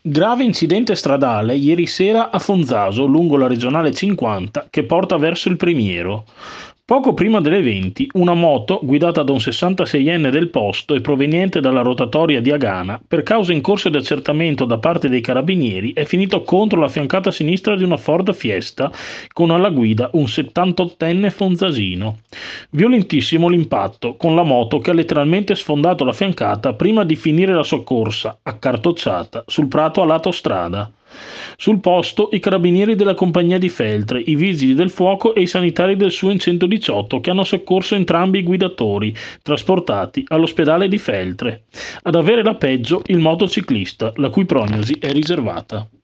Grave incidente stradale ieri sera a Fonzaso, lungo la regionale 50, che porta verso il Primiero. Poco prima delle 20, una moto, guidata da un 66enne del posto e proveniente dalla rotatoria di Agana, per causa in corso di accertamento da parte dei carabinieri, è finito contro la fiancata sinistra di una Ford Fiesta, con alla guida un 78enne fonzasino. Violentissimo l'impatto, con la moto che ha letteralmente sfondato la fiancata prima di finire la sua corsa, accartocciata, sul prato a lato strada. Sul posto i carabinieri della compagnia di Feltre, i vigili del fuoco e i sanitari del SUEN 118 che hanno soccorso entrambi i guidatori, trasportati all'ospedale di Feltre. Ad avere la peggio il motociclista, la cui prognosi è riservata.